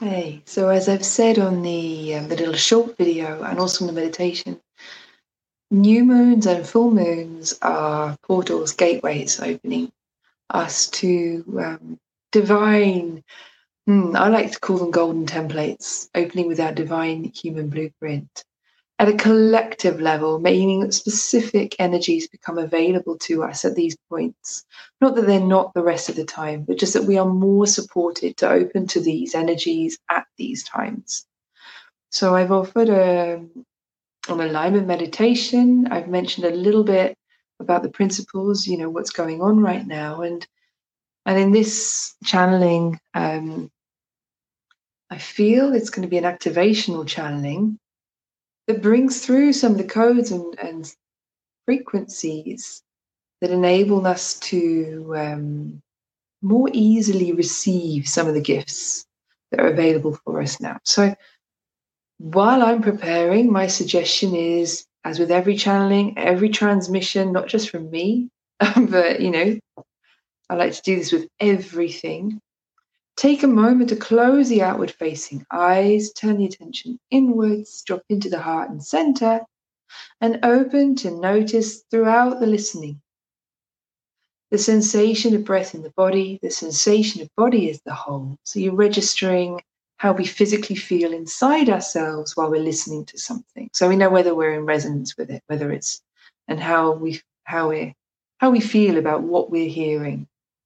Hey, so as I've said on the little short video and also in the meditation, new moons and full moons are portals, gateways opening us to divine, I like to call them golden templates, opening with our divine human blueprint at a collective level, meaning that specific energies become available to us at these points. Not that they're not the rest of the time, but just that we are more supported to open to these energies at these times. So I've offered an alignment meditation. I've mentioned a little bit about the principles, what's going on right now. And in this channeling, I feel it's going to be an activational channeling that brings through some of the codes and frequencies that enable us to more easily receive some of the gifts that are available for us now. So while I'm preparing, my suggestion is, as with every channeling, every transmission, not just from me, but I like to do this with everything. Take a moment to close the outward facing eyes, turn the attention inwards, drop into the heart and center, and open to notice throughout the listening the sensation of breath in the body, the sensation of body as the whole. So you're registering how we physically feel inside ourselves while we're listening to something. So we know whether we're in resonance with it, whether it's and how we feel about what we're hearing,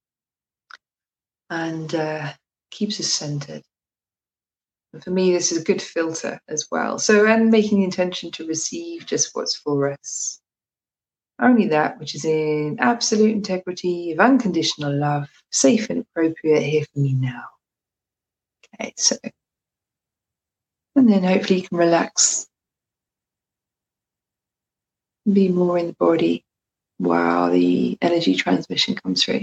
and keeps us centered. And for me, this is a good filter as well. So, and making the intention to receive just what's for us. Only that which is in absolute integrity of unconditional love, safe and appropriate here for me now. Okay, so, and then hopefully you can relax and be more in the body while the energy transmission comes through.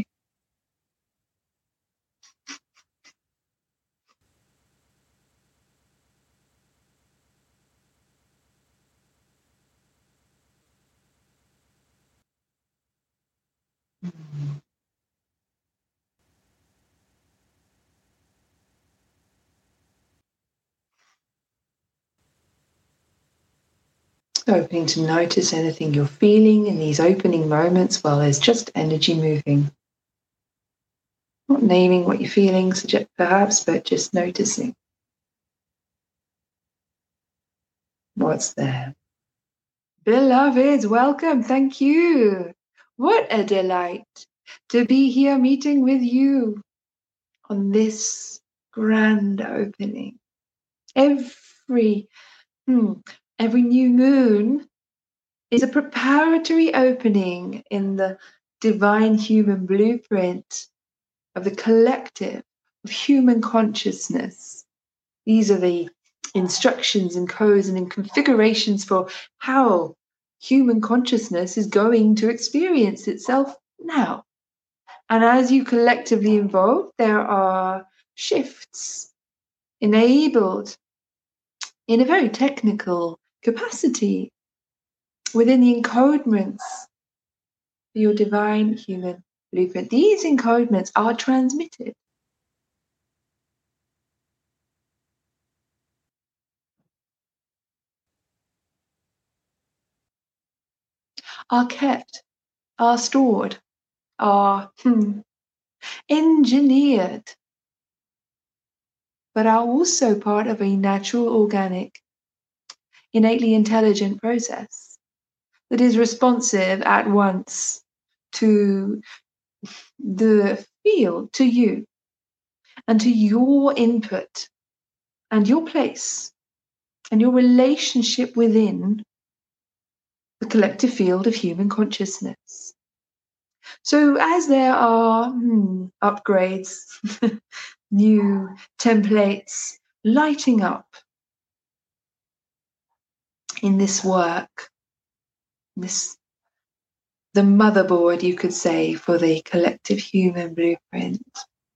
Opening to notice anything you're feeling in these opening moments while there's just energy moving. Not naming what you're feeling, perhaps, but just noticing what's there. Beloveds, welcome. Thank you. What a delight to be here meeting with you on this grand opening. Every new moon is a preparatory opening in the divine human blueprint of the collective of human consciousness. These are the instructions and codes and configurations for how human consciousness is going to experience itself now. And as you collectively evolve, there are shifts enabled in a very technical capacity within the encodements for your divine human blueprint. These encodements are transmitted. Are kept, are stored, are engineered, but are also part of a natural, organic, innately intelligent process that is responsive at once to the field, to you, and to your input and your place and your relationship within the collective field of human consciousness. So as there are upgrades, new templates lighting up in this work, the motherboard, you could say, for the collective human blueprint.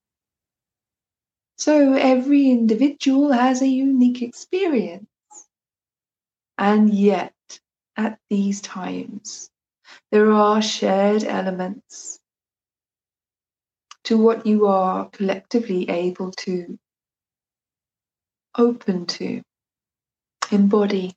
So every individual has a unique experience. And yet, at these times, there are shared elements to what you are collectively able to open to embody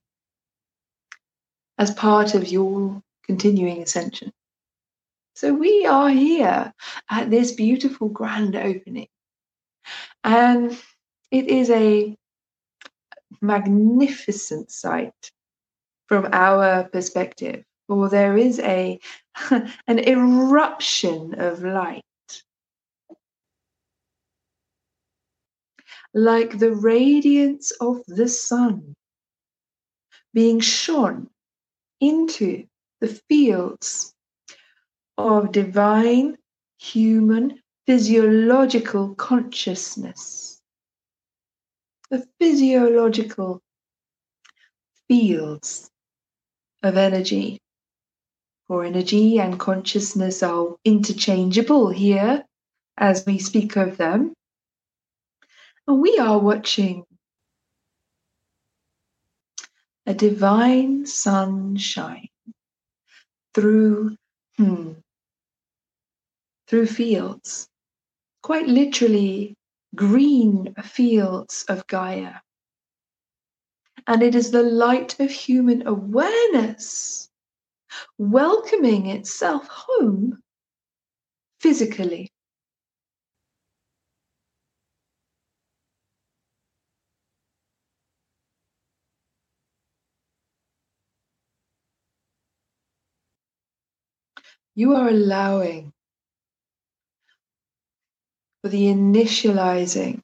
as part of your continuing ascension. So we are here at this beautiful grand opening, and it is a magnificent sight from our perspective, for there is an eruption of light, like the radiance of the sun being shone into the fields of divine human physiological consciousness. The physiological fields of energy, for energy and consciousness are interchangeable here as we speak of them. And we are watching a divine sunshine through fields, quite literally green fields of Gaia. And it is the light of human awareness welcoming itself home physically. You are allowing for the initializing,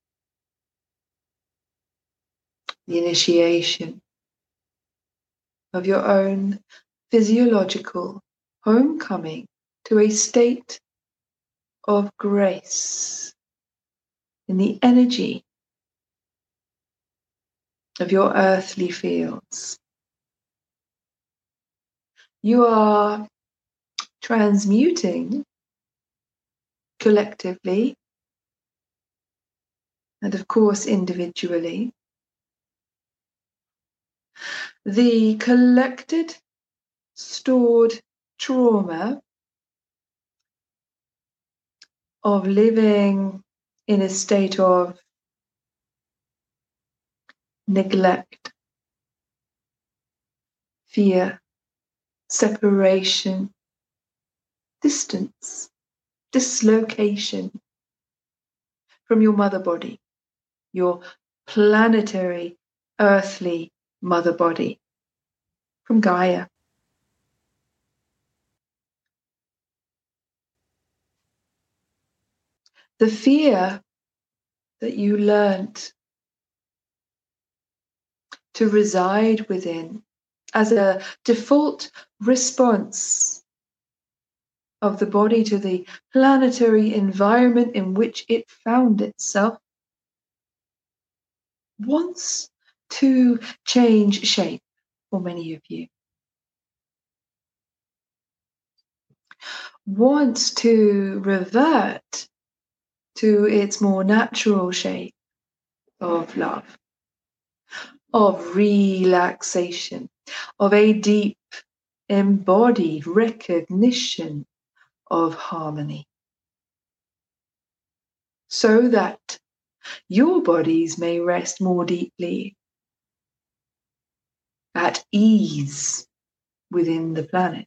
the initiation of your own physiological homecoming to a state of grace in the energy of your earthly fields. You are transmuting collectively and of course individually the collected, stored trauma of living in a state of neglect, fear, separation, distance, dislocation from your mother body, your planetary, earthly mother body, from Gaia. The fear that you learnt to reside within as a default response of the body to the planetary environment in which it found itself wants to change shape for many of you. Wants to revert to its more natural shape of love, of relaxation, of a deep embodied recognition of harmony, so that your bodies may rest more deeply at ease within the planet.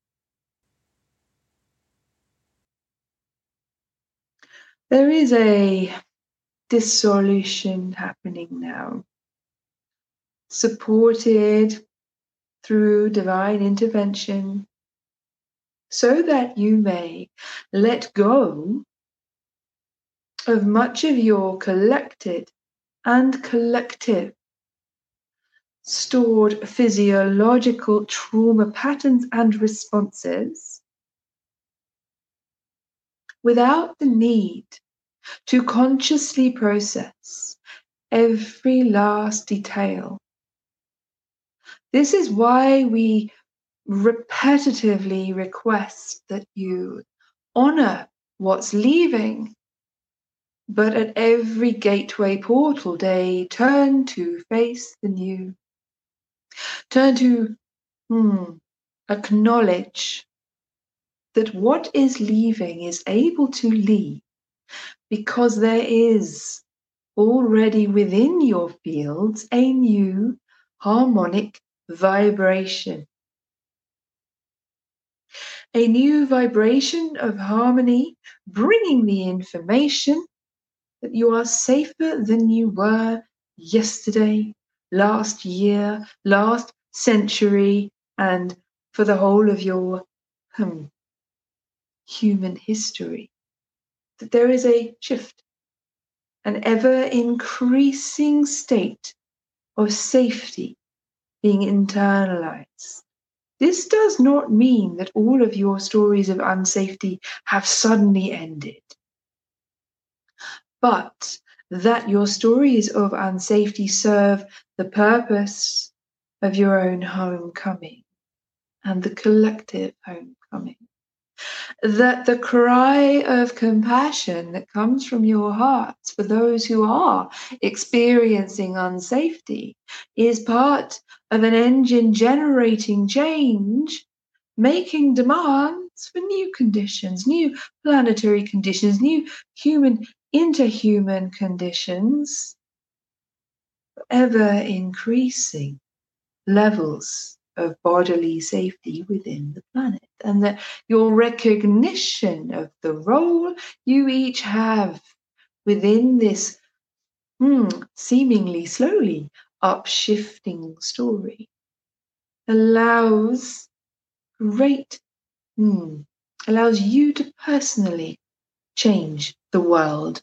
There is a dissolution happening now, supported through divine intervention, so that you may let go of much of your collected and collective stored physiological trauma patterns and responses without the need to consciously process every last detail. This is why we repetitively request that you honor what's leaving, but at every gateway portal day, turn to face the new. Turn to acknowledge that what is leaving is able to leave because there is already within your fields a new harmonic vibration. A new vibration of harmony, bringing the information that you are safer than you were yesterday, last year, last century, and for the whole of your human history. That there is a shift, an ever increasing state of safety being internalized. This does not mean that all of your stories of unsafety have suddenly ended, but that your stories of unsafety serve the purpose of your own homecoming and the collective homecoming. That the cry of compassion that comes from your hearts for those who are experiencing unsafety is part of an engine generating change, making demands for new conditions, new planetary conditions, new human interhuman conditions, ever increasing levels of bodily safety within the planet, and that your recognition of the role you each have within this seemingly slowly upshifting story allows allows you to personally change the world.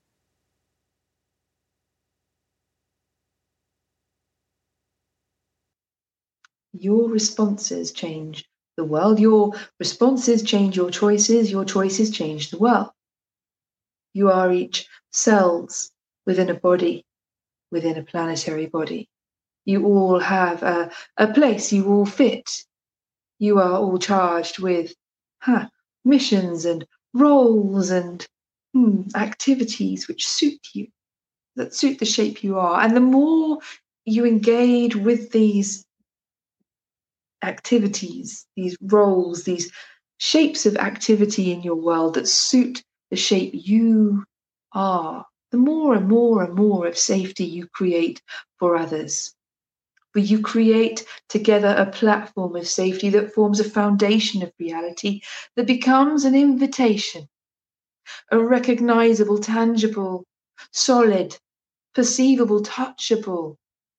Your responses change the world. Your responses change your choices change the world. You are each cells within a body, within a planetary body. You all have a place, you all fit. You are all charged with missions and roles and activities which suit you, that suit the shape you are. And the more you engage with these activities, these roles, these shapes of activity in your world that suit the shape you are, the more and more and more of safety you create for others. But you create together a platform of safety that forms a foundation of reality that becomes an invitation, a recognizable, tangible, solid, perceivable, touchable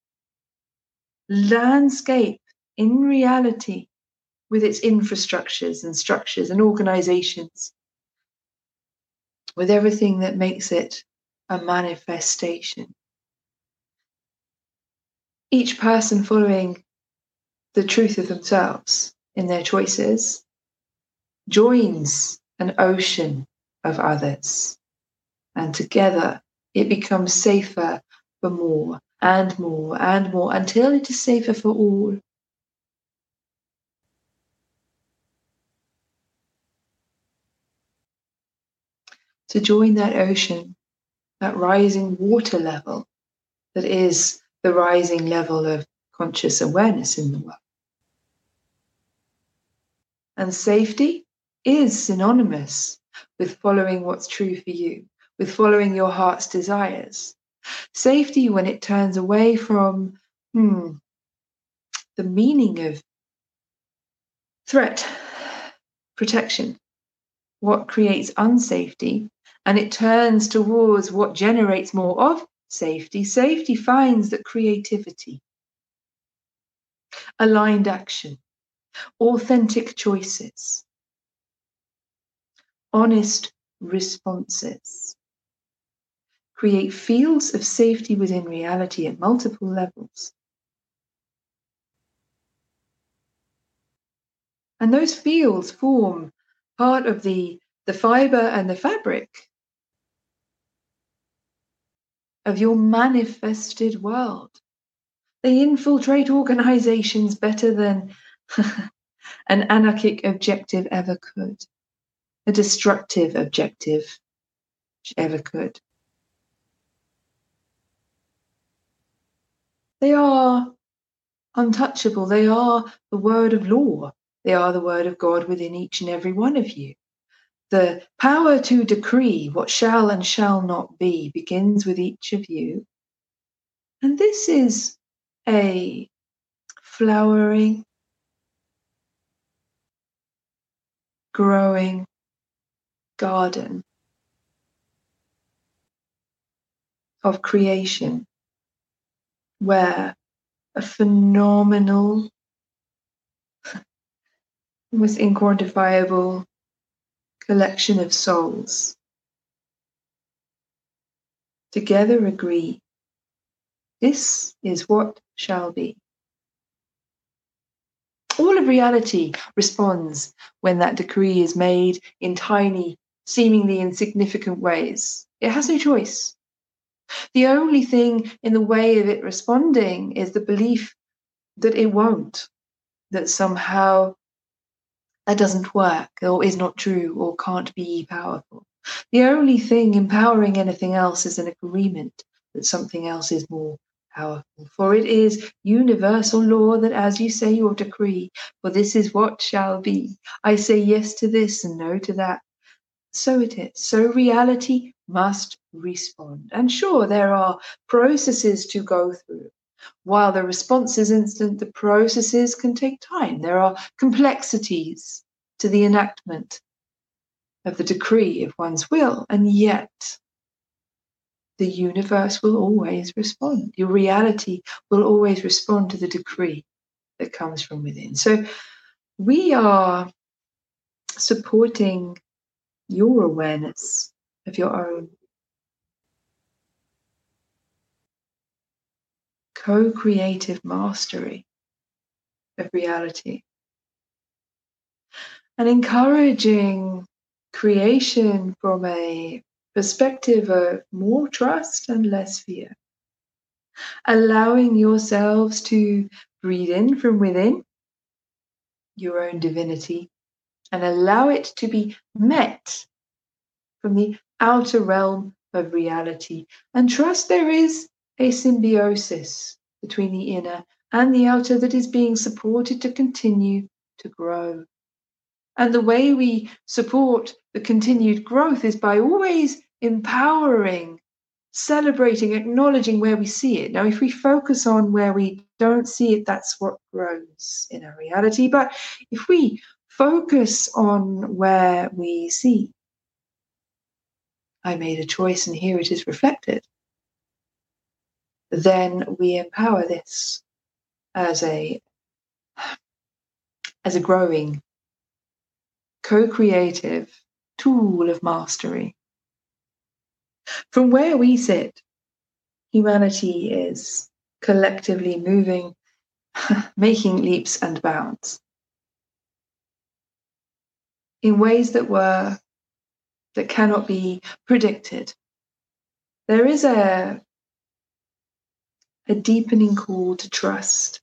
landscape in reality with its infrastructures and structures and organizations, with everything that makes it a manifestation. Each person following the truth of themselves in their choices joins an ocean of others, and together it becomes safer for more and more and more until it is safer for all. To join that ocean, that rising water level that is the rising level of conscious awareness in the world. And safety is synonymous with following what's true for you, with following your heart's desires. Safety, when it turns away from the meaning of threat, protection, what creates unsafety, and it turns towards what generates more of safety. Safety finds that creativity, aligned action, authentic choices, honest responses create fields of safety within reality at multiple levels. And those fields form part of the fiber and the fabric of your manifested world. They infiltrate organizations better than an anarchic objective ever could, a destructive objective ever could. They are untouchable. They are the word of law. They are the word of God within each and every one of you. The power to decree what shall and shall not be begins with each of you. And this is a flowering, growing garden of creation where a phenomenal, almost inquantifiable collection of souls together agree this is what shall be. All of reality responds when that decree is made in tiny, seemingly insignificant ways. It has no choice. The only thing in the way of it responding is the belief that it won't, that somehow that doesn't work, or is not true, or can't be powerful. The only thing empowering anything else is an agreement that something else is more powerful. For it is universal law that, as you say your decree, for this is what shall be. I say yes to this and no to that. So it is. So reality must respond. And sure, there are processes to go through. While the response is instant, the processes can take time. There are complexities to the enactment of the decree of one's will, and yet the universe will always respond. Your reality will always respond to the decree that comes from within. So we are supporting your awareness of your own co-creative mastery of reality and encouraging creation from a perspective of more trust and less fear. Allowing yourselves to breathe in from within your own divinity and allow it to be met from the outer realm of reality. And trust there is a symbiosis between the inner and the outer that is being supported to continue to grow. And the way we support the continued growth is by always empowering, celebrating, acknowledging where we see it. Now, if we focus on where we don't see it, that's what grows in our reality. But if we focus on where we see, I made a choice and here it is reflected, then we empower this as a growing, co-creative tool of mastery. From where we sit, humanity is collectively moving, making leaps and bounds in ways that cannot be predicted. There is a deepening call to trust.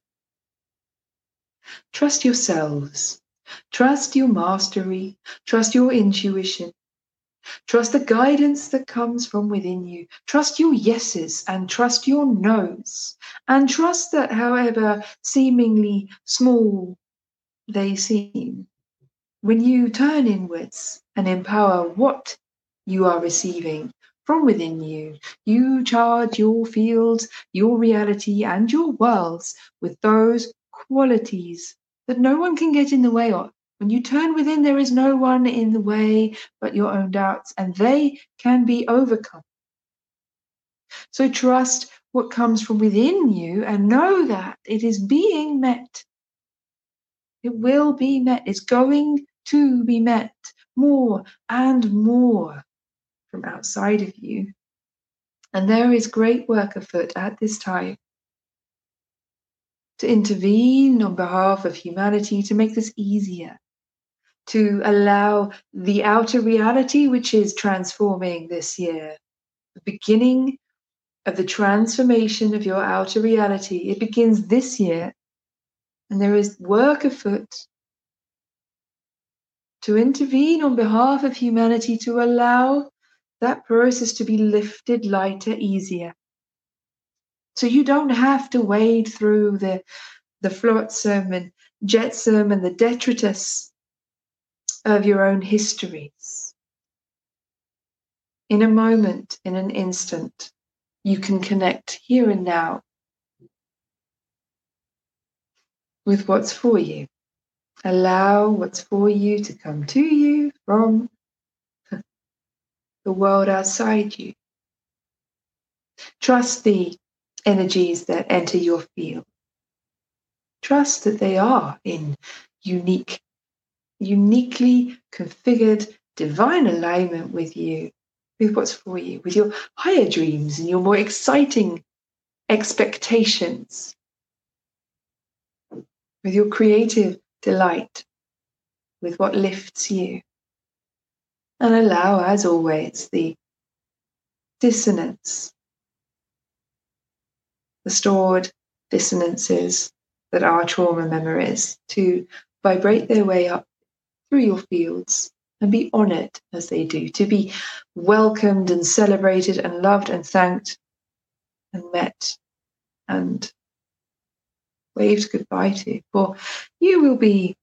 Trust yourselves. Trust your mastery. Trust your intuition. Trust the guidance that comes from within you. Trust your yeses and trust your nos. And trust that however seemingly small they seem, when you turn inwards and empower what you are receiving from within you, you charge your fields, your reality, and your worlds with those qualities that no one can get in the way of. When you turn within, there is no one in the way but your own doubts, and they can be overcome. So trust what comes from within you and know that it is being met. It will be met. It's going to be met more and more from outside of you. And there is great work afoot at this time to intervene on behalf of humanity to make this easier, to allow the outer reality, which is transforming this year, the beginning of the transformation of your outer reality. It begins this year, and there is work afoot to intervene on behalf of humanity to allow that process to be lifted lighter, easier. So you don't have to wade through the flotsam and jetsam and the detritus of your own histories. in a moment, in an instant, you can connect here and now with what's for you. Allow what's for you to come to you from the world outside you. Trust the energies that enter your field. Trust that they are in uniquely configured divine alignment with you, with what's for you, with your higher dreams and your more exciting expectations, with your creative delight, with what lifts you. And allow, as always, the dissonance, the stored dissonances that are trauma memories, to vibrate their way up through your fields and be honored as they do, to be welcomed and celebrated and loved and thanked and met and waved goodbye to. For you will be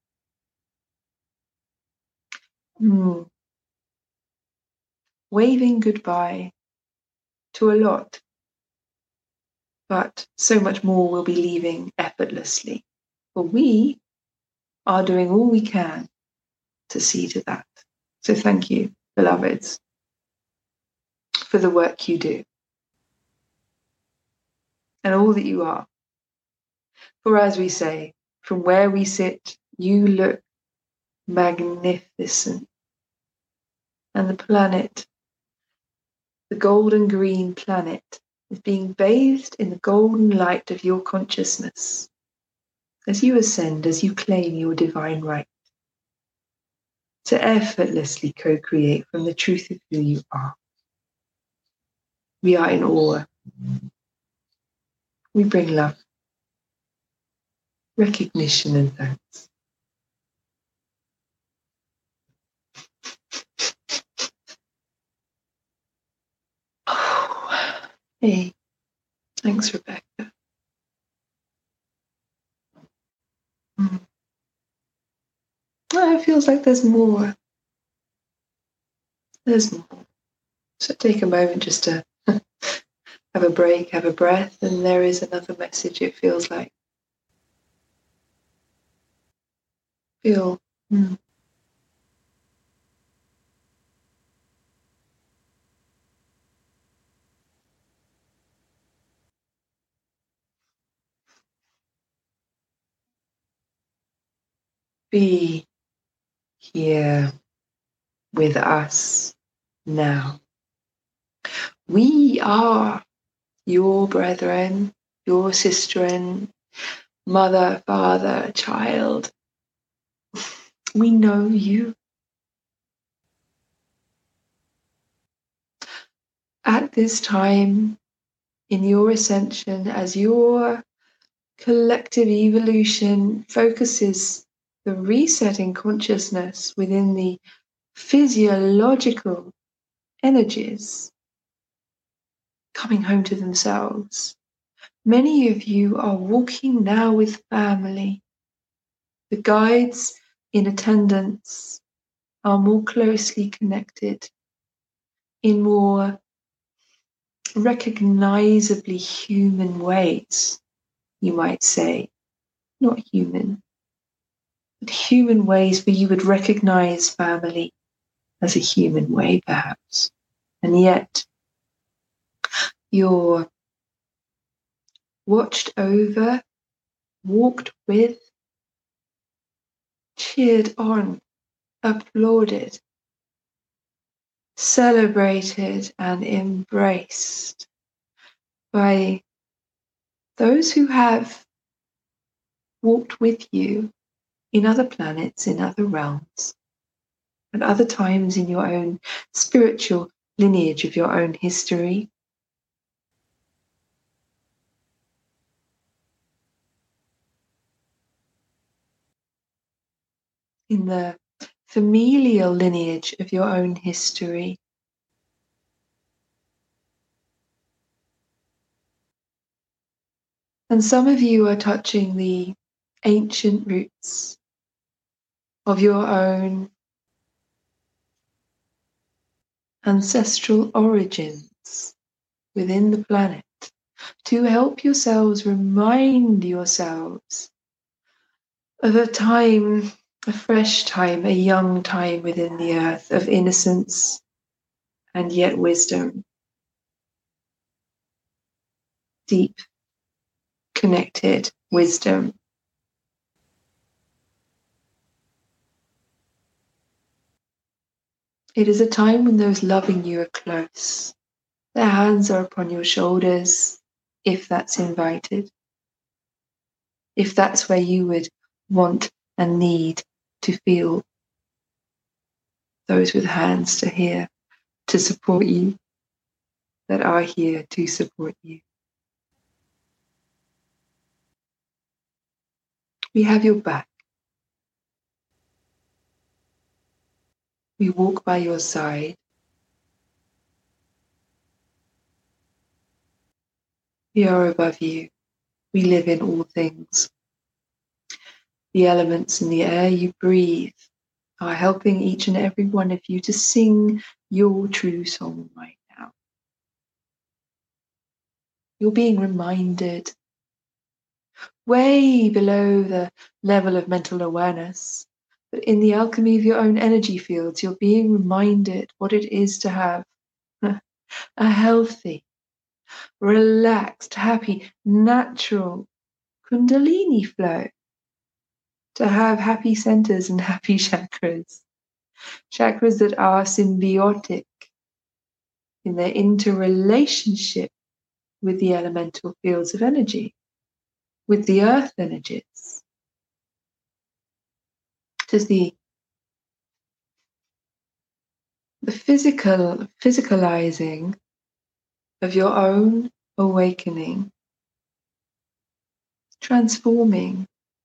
waving goodbye to a lot, but so much more will be leaving effortlessly. For we are doing all we can to see to that. So thank you, beloveds, for the work you do and all that you are. For as we say, from where we sit, you look magnificent. And the planet, the golden green planet, is being bathed in the golden light of your consciousness as you ascend, as you claim your divine right to effortlessly co-create from the truth of who you are. We are in awe. We bring love, recognition, and thanks. Oh, hey, thanks, Rebecca. Well, it feels like there's more. There's more. So take a moment just to have a break, have a breath, and there is another message, it feels like. Feel. Be here with us now. We are your brethren, your sisterin, mother, father, child. We know you. At this time in your ascension, as your collective evolution focuses the resetting consciousness within the physiological energies coming home to themselves. Many of you are walking now with family. The guides in attendance are more closely connected in more recognizably human ways, you might say. Not human, but human ways where you would recognize family as a human way, perhaps. And yet, you're watched over, walked with, cheered on, applauded, celebrated, and embraced by those who have walked with you in other planets, in other realms, at other times in your own spiritual lineage of your own history. In the familial lineage of your own history. And some of you are touching the ancient roots of your own ancestral origins within the planet, to help yourselves remind yourselves of a time, a fresh time, a young time within the earth of innocence and yet wisdom. Deep, connected wisdom. It is a time when those loving you are close. Their hands are upon your shoulders, if that's invited. If that's where you would want and need to feel those with hands to hear, to support you, that are here to support you. We have your back. We walk by your side. We are above you. We live in all things. The elements in the air you breathe are helping each and every one of you to sing your true song right now. You're being reminded, way below the level of mental awareness, but in the alchemy of your own energy fields, you're being reminded what it is to have a healthy, relaxed, happy, natural Kundalini flow, to have happy centers and happy chakras, chakras that are symbiotic in their interrelationship with the elemental fields of energy, with the earth energies. It is the physicalizing of your own awakening, transforming.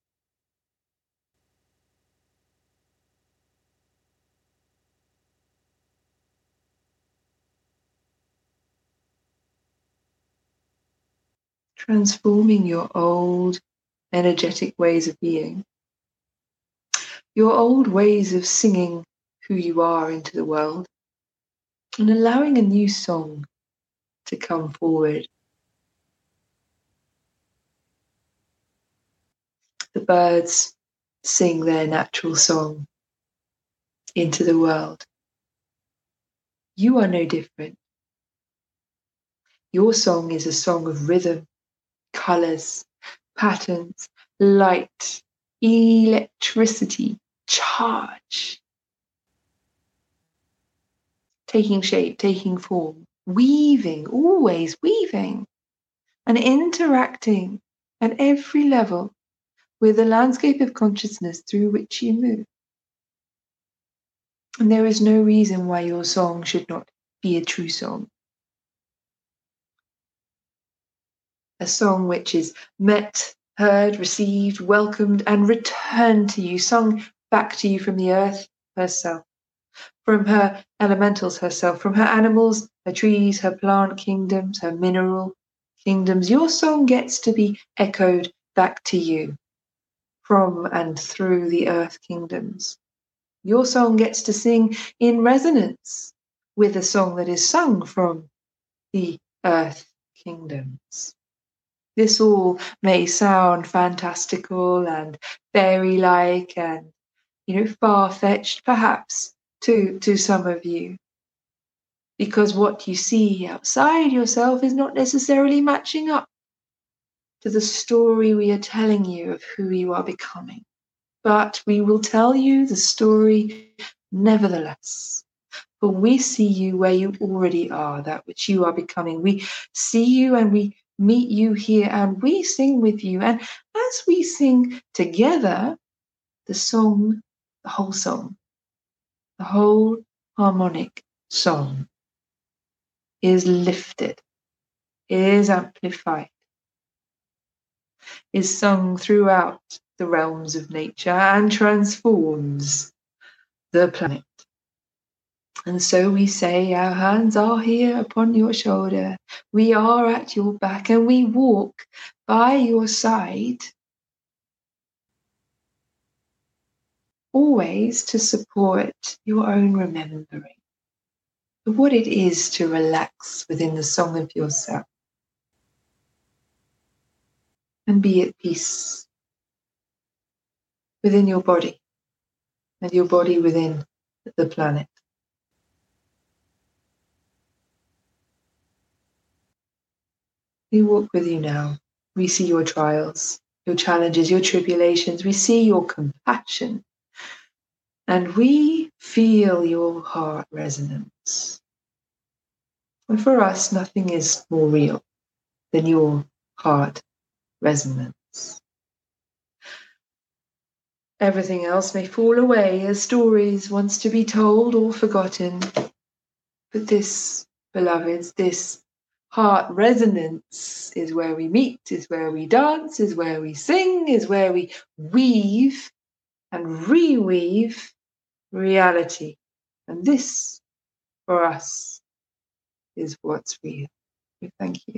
Transforming your old energetic ways of being, your old ways of singing who you are into the world, and allowing a new song to come forward. The birds sing their natural song into the world. You are no different. Your song is a song of rhythm, colors, patterns, light, electricity, charge. Taking shape, taking form, weaving, always weaving, and interacting at every level with the landscape of consciousness through which you move. And there is no reason why your song should not be a true song. A song which is met, heard, received, welcomed, and returned to you, sung back to you from the earth herself, from her elementals herself, from her animals, her trees, her plant kingdoms, her mineral kingdoms. Your song gets to be echoed back to you from and through the earth kingdoms. Your song gets to sing in resonance with a song that is sung from the earth kingdoms. This all may sound fantastical and fairy-like and, far-fetched, perhaps, to some of you, because what you see outside yourself is not necessarily matching up to the story we are telling you of who you are becoming. But we will tell you the story nevertheless. For we see you where you already are, that which you are becoming. We see you and we meet you here and we sing with you. And as we sing together, the song, the whole harmonic song is lifted, is amplified, is sung throughout the realms of nature and transforms the planet. And so we say, our hands are here upon your shoulder. We are at your back and we walk by your side, always to support your own remembering. what it is to relax within the song of yourself and be at peace within your body and your body within the planet. We walk with you now. We see your trials, your challenges, your tribulations. We see your compassion. And we feel your heart resonance. And for us, nothing is more real than your heart resonance. Everything else may fall away as stories once to be told or forgotten. But this, beloveds, this heart resonance is where we meet, is where we dance, is where we sing, is where we weave and reweave reality. And this, for us, is what's real. We thank you.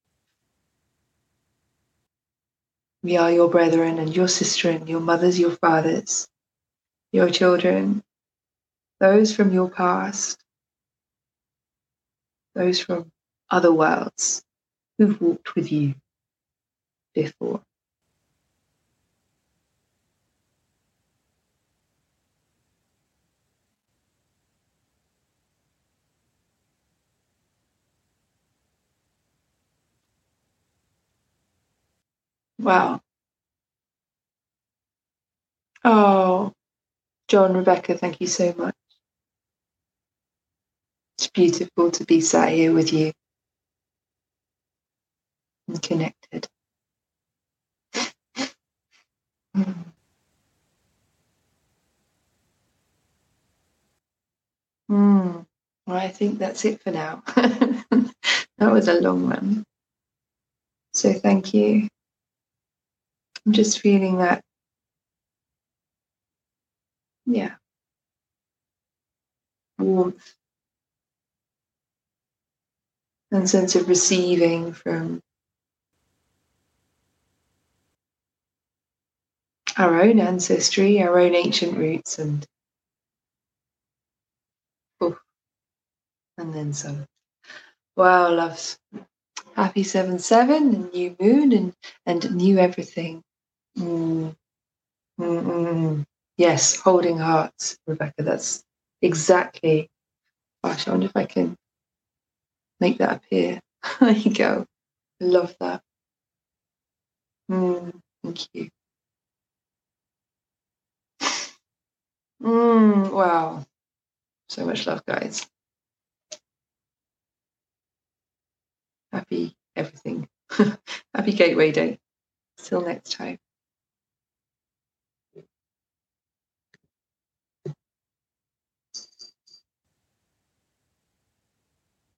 We are your brethren and your sistren, your mothers, your fathers, your children, those from your past, those from other worlds who've walked with you before. Wow. Oh, John, Rebecca, thank you so much. It's beautiful to be sat here with you and connected. Well, I think that's it for now. That was a long one. So thank you. I'm just feeling that, warmth and sense of receiving from our own ancestry, our own ancient roots, and then some. Wow, loves. Happy 7/7 and new moon and new everything. Yes, holding hearts, Rebecca. That's exactly. Gosh, I wonder if I can make that appear. There you go. I love that. Thank you. Wow. So much love, guys. Happy everything. Happy Gateway Day. Till next time.